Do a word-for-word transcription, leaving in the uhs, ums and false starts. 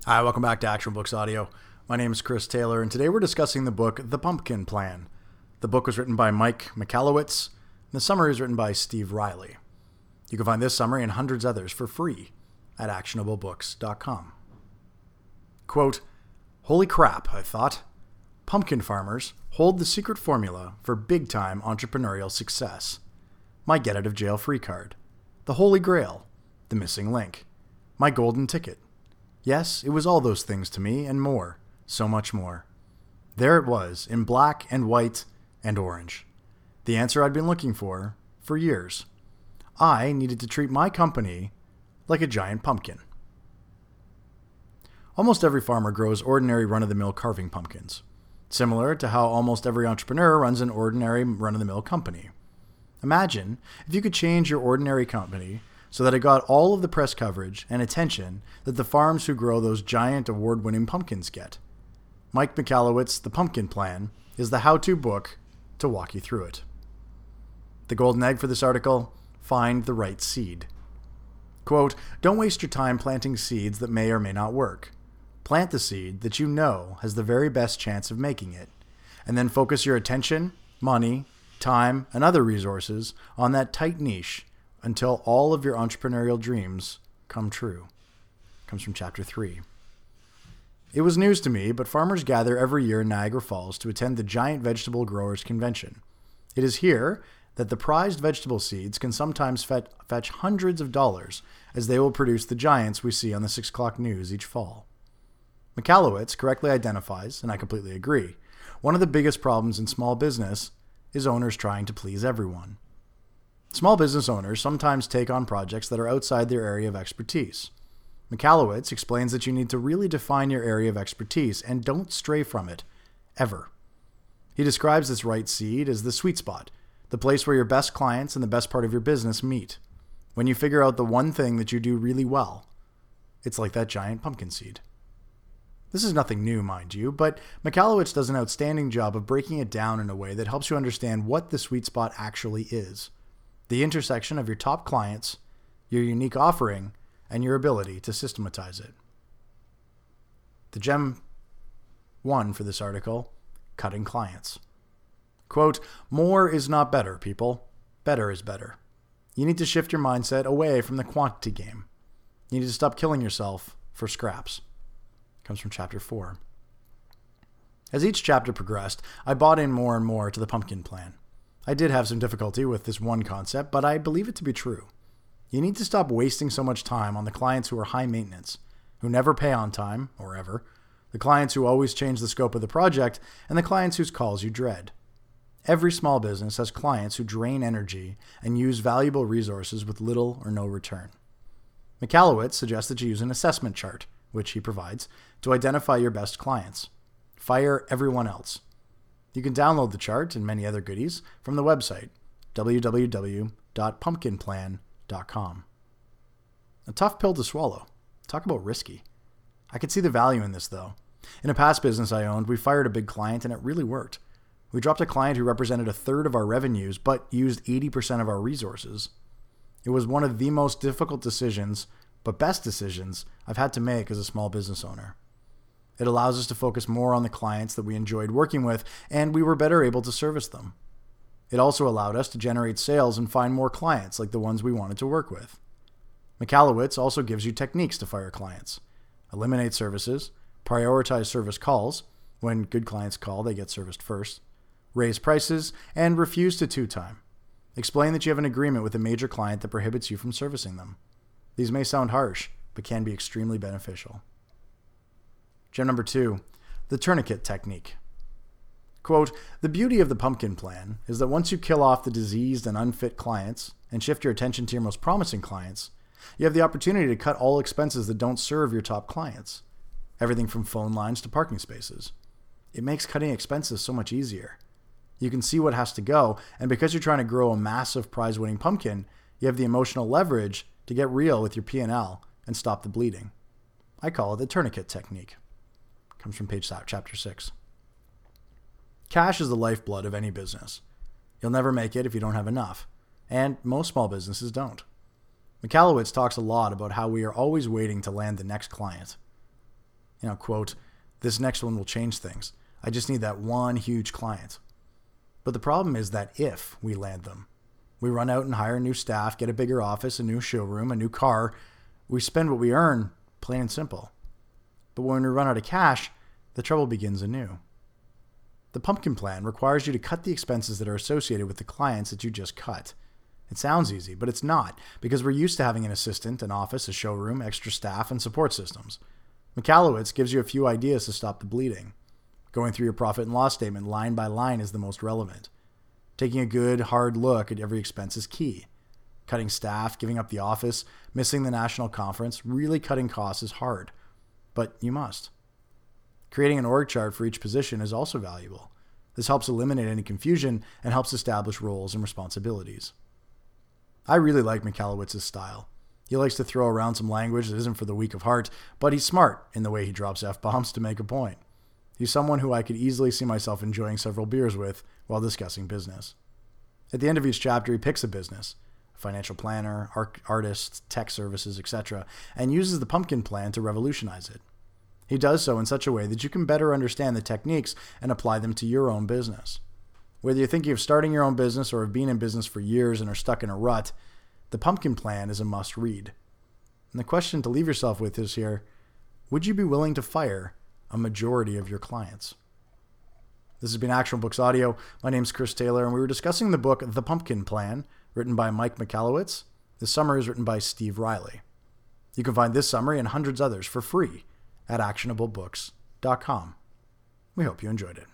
Hi, welcome back to Action Books Audio. My name is Chris Taylor, and today we're discussing the book The Pumpkin Plan. The book was written by Mike Michalowicz, and the summary is written by Steve Riley. You can find this summary and hundreds others for free at actionable books dot com. Quote, "Holy crap, I thought. Pumpkin farmers hold the secret formula for big-time entrepreneurial success. My get-out-of-jail-free card. The Holy Grail. The missing link. My golden ticket. Yes, it was all those things to me, and more, so much more. There it was, in black and white and orange. The answer I'd been looking for for years. I needed to treat my company like a giant pumpkin." Almost every farmer grows ordinary run-of-the-mill carving pumpkins, similar to how almost every entrepreneur runs an ordinary run-of-the-mill company. Imagine if you could change your ordinary company so that it got all of the press coverage and attention that the farms who grow those giant award-winning pumpkins get. Mike Michalowicz, The Pumpkin Plan, is the how-to book to walk you through it. The golden egg for this article: find the right seed. Quote, "Don't waste your time planting seeds that may or may not work. Plant the seed that you know has the very best chance of making it, and then focus your attention, money, time, and other resources on that tight niche until all of your entrepreneurial dreams come true." Comes from chapter three. It was news to me, but farmers gather every year in Niagara Falls to attend the Giant Vegetable Growers Convention. It is here that the prized vegetable seeds can sometimes fet- fetch hundreds of dollars, as they will produce the giants we see on the six o'clock news each fall. Michalowicz correctly identifies, and I completely agree, one of the biggest problems in small business is owners trying to please everyone. Small business owners sometimes take on projects that are outside their area of expertise. Michalowicz explains that you need to really define your area of expertise and don't stray from it, ever. He describes this right seed as the sweet spot, the place where your best clients and the best part of your business meet. When you figure out the one thing that you do really well, it's like that giant pumpkin seed. This is nothing new, mind you, but Michalowicz does an outstanding job of breaking it down in a way that helps you understand what the sweet spot actually is. The intersection of your top clients, your unique offering, and your ability to systematize it. The gem one for this article: cutting clients. Quote, "More is not better, people. Better is better. You need to shift your mindset away from the quantity game. You need to stop killing yourself for scraps." Comes from chapter four. As each chapter progressed, I bought in more and more to the Pumpkin Plan. I did have some difficulty with this one concept, but I believe it to be true. You need to stop wasting so much time on the clients who are high maintenance, who never pay on time, or ever, the clients who always change the scope of the project, and the clients whose calls you dread. Every small business has clients who drain energy and use valuable resources with little or no return. Michalowicz suggests that you use an assessment chart, which he provides, to identify your best clients. Fire everyone else. You can download the chart and many other goodies from the website, w w w dot pumpkin plan dot com. A tough pill to swallow. Talk about risky. I could see the value in this, though. In a past business I owned, we fired a big client and it really worked. We dropped a client who represented a third of our revenues, but used eighty percent of our resources. It was one of the most difficult decisions, but best decisions, I've had to make as a small business owner. It allows us to focus more on the clients that we enjoyed working with, and we were better able to service them. It also allowed us to generate sales and find more clients like the ones we wanted to work with. Michalowicz also gives you techniques to fire clients. Eliminate services, prioritize service calls. When good clients call, they get serviced first. Raise prices, and refuse to two-time. Explain that you have an agreement with a major client that prohibits you from servicing them. These may sound harsh, but can be extremely beneficial. Gem number two, the tourniquet technique. Quote, "The beauty of the Pumpkin Plan is that once you kill off the diseased and unfit clients and shift your attention to your most promising clients, you have the opportunity to cut all expenses that don't serve your top clients. Everything from phone lines to parking spaces. It makes cutting expenses so much easier. You can see what has to go, and because you're trying to grow a massive prize-winning pumpkin, you have the emotional leverage to get real with your P and L and stop the bleeding. I call it the tourniquet technique." Comes from page chapter six. Cash is the lifeblood of any business. You'll never make it if you don't have enough, and most small businesses don't. Michalowicz talks a lot about how we are always waiting to land the next client. You know, quote, "This next one will change things. I just need that one huge client." But the problem is that if we land them, we run out and hire new staff, get a bigger office, a new showroom, a new car, we spend what we earn, plain and simple. But when we run out of cash, the trouble begins anew. The pumpkin plan requires you to cut the expenses that are associated with the clients that you just cut. It sounds easy, but it's not, because we're used to having an assistant, an office, a showroom, extra staff, and support systems. Michalowicz gives you a few ideas to stop the bleeding. Going through your profit and loss statement line by line is the most relevant. Taking a good, hard look at every expense is key. Cutting staff, giving up the office, missing the national conference, really cutting costs is hard, but you must. Creating an org chart for each position is also valuable. This helps eliminate any confusion and helps establish roles and responsibilities. I really like Michalowicz's style. He likes to throw around some language that isn't for the weak of heart, but he's smart in the way he drops F-bombs to make a point. He's someone who I could easily see myself enjoying several beers with while discussing business. At the end of each chapter, he picks a business, a financial planner, art, artist, tech services, et cetera, and uses the pumpkin plan to revolutionize it. He does so in such a way that you can better understand the techniques and apply them to your own business. Whether you're thinking of starting your own business or have been in business for years and are stuck in a rut, the pumpkin plan is a must-read. And the question to leave yourself with is here, would you be willing to fire a majority of your clients? This has been Actual Books Audio. My name's Chris Taylor, and we were discussing the book The Pumpkin Plan, written by Mike Michalowicz. The summary is written by Steve Riley. You can find this summary and hundreds others for free at actionable books dot com. We hope you enjoyed it.